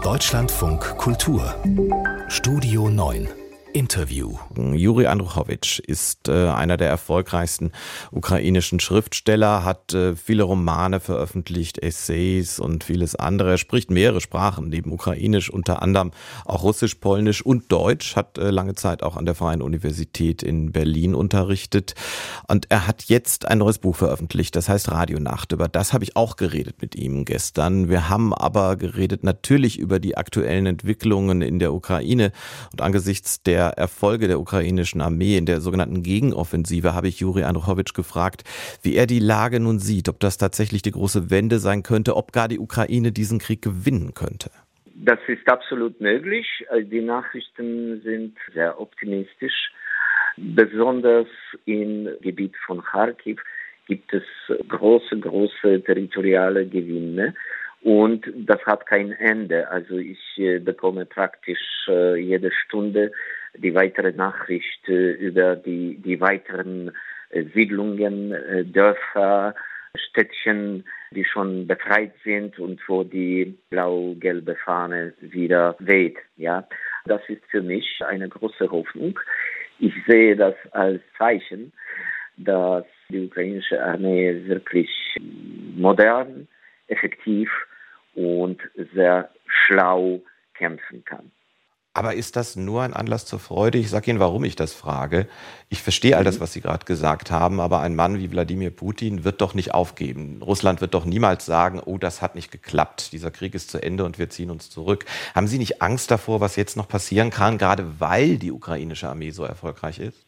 Deutschlandfunk Kultur Studio 9 Interview. Juri Andruchowitsch ist einer der erfolgreichsten ukrainischen Schriftsteller, hat viele Romane veröffentlicht, Essays und vieles andere. Er spricht mehrere Sprachen, neben Ukrainisch unter anderem auch Russisch, Polnisch und Deutsch, hat lange Zeit auch an der Freien Universität in Berlin unterrichtet. Und er hat jetzt ein neues Buch veröffentlicht, das heißt Radionacht. Über das habe ich auch geredet mit ihm gestern. Wir haben aber geredet natürlich über die aktuellen Entwicklungen in der Ukraine und angesichts der Erfolge der ukrainischen Armee in der sogenannten Gegenoffensive habe ich Juri Andruchowitsch gefragt, wie er die Lage nun sieht, ob das tatsächlich die große Wende sein könnte, ob gar die Ukraine diesen Krieg gewinnen könnte. Das ist absolut möglich. Die Nachrichten sind sehr optimistisch. Besonders im Gebiet von Kharkiv gibt es große territoriale Gewinne. Und das hat kein Ende. Also ich bekomme praktisch jede Stunde die weitere Nachricht über die weiteren Siedlungen, Dörfer, Städtchen, die schon befreit sind und wo die blau-gelbe Fahne wieder weht. Ja, das ist für mich eine große Hoffnung. Ich sehe das als Zeichen, dass die ukrainische Armee wirklich modern, effektiv und sehr schlau kämpfen kann. Aber ist das nur ein Anlass zur Freude? Ich sage Ihnen, warum ich das frage. Ich verstehe all das, was Sie gerade gesagt haben, aber ein Mann wie Wladimir Putin wird doch nicht aufgeben. Russland wird doch niemals sagen, oh, das hat nicht geklappt, dieser Krieg ist zu Ende und wir ziehen uns zurück. Haben Sie nicht Angst davor, was jetzt noch passieren kann, gerade weil die ukrainische Armee so erfolgreich ist?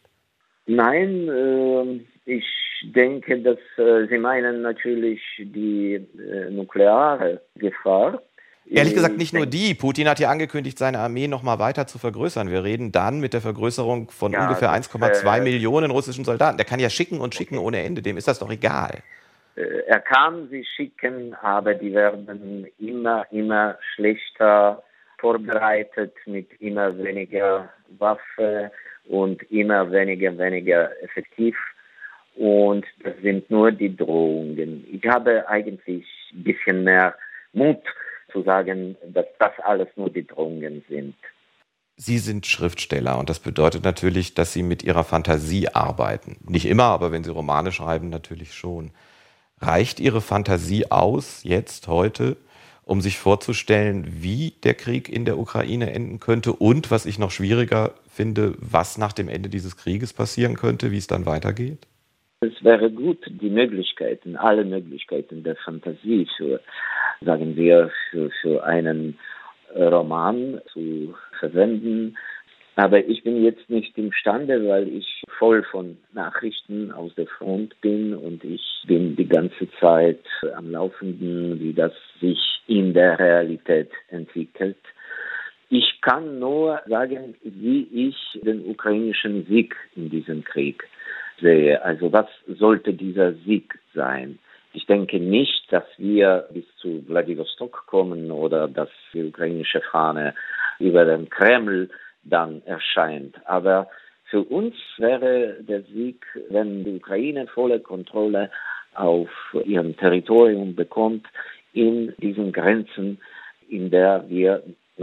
Nein, ich denke, dass Sie meinen natürlich die nukleare Gefahr. Ehrlich gesagt nicht nur die. Putin hat ja angekündigt, seine Armee noch mal weiter zu vergrößern. Wir reden dann mit der Vergrößerung von ungefähr 1,2 Millionen russischen Soldaten. Der kann ja schicken und schicken ohne Ende. Dem ist das doch egal. Er kann sie schicken, aber die werden immer schlechter vorbereitet mit immer weniger Waffe und immer weniger effektiv. Und das sind nur die Drohungen. Ich habe eigentlich ein bisschen mehr Mut zu sagen, dass das alles nur die Drohungen sind. Sie sind Schriftsteller und das bedeutet natürlich, dass Sie mit Ihrer Fantasie arbeiten. Nicht immer, aber wenn Sie Romane schreiben, natürlich schon. Reicht Ihre Fantasie aus, jetzt, heute, um sich vorzustellen, wie der Krieg in der Ukraine enden könnte und, was ich noch schwieriger finde, was nach dem Ende dieses Krieges passieren könnte, wie es dann weitergeht? Es wäre gut, alle Möglichkeiten der Fantasie sagen wir, für einen Roman zu verwenden. Aber ich bin jetzt nicht imstande, weil ich voll von Nachrichten aus der Front bin und ich bin die ganze Zeit am Laufenden, wie das sich in der Realität entwickelt. Ich kann nur sagen, wie ich den ukrainischen Sieg in diesem Krieg sehe. Also was sollte dieser Sieg sein? Ich denke nicht, dass wir bis zu Wladiwostok kommen oder dass die ukrainische Fahne über dem Kreml dann erscheint. Aber für uns wäre der Sieg, wenn die Ukraine volle Kontrolle auf ihrem Territorium bekommt, in diesen Grenzen, in der wir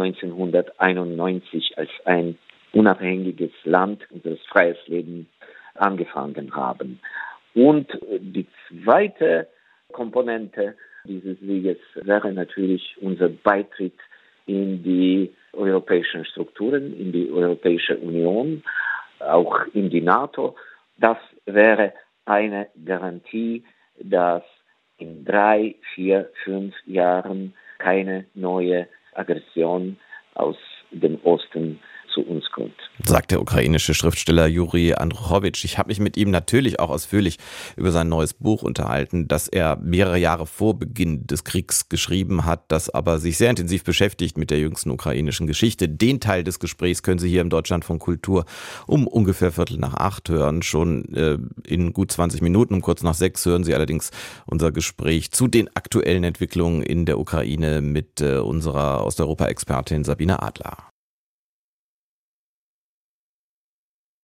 1991 als ein unabhängiges Land unseres freies Leben angefangen haben. Und die zweite Komponente dieses Sieges wäre natürlich unser Beitritt in die europäischen Strukturen, in die Europäische Union, auch in die NATO. Das wäre eine Garantie, dass in 3, 4, 5 Jahren keine neue Aggression aus dem Osten zu uns kommt. Sagt der ukrainische Schriftsteller Juri Andruchowitsch. Ich habe mich mit ihm natürlich auch ausführlich über sein neues Buch unterhalten, das er mehrere Jahre vor Beginn des Kriegs geschrieben hat, das aber sich sehr intensiv beschäftigt mit der jüngsten ukrainischen Geschichte. Den Teil des Gesprächs können Sie hier im Deutschlandfunk Kultur um ungefähr 7:45 hören. Schon in gut 20 Minuten, um kurz nach 6 hören Sie allerdings unser Gespräch zu den aktuellen Entwicklungen in der Ukraine mit unserer Osteuropa-Expertin Sabine Adler.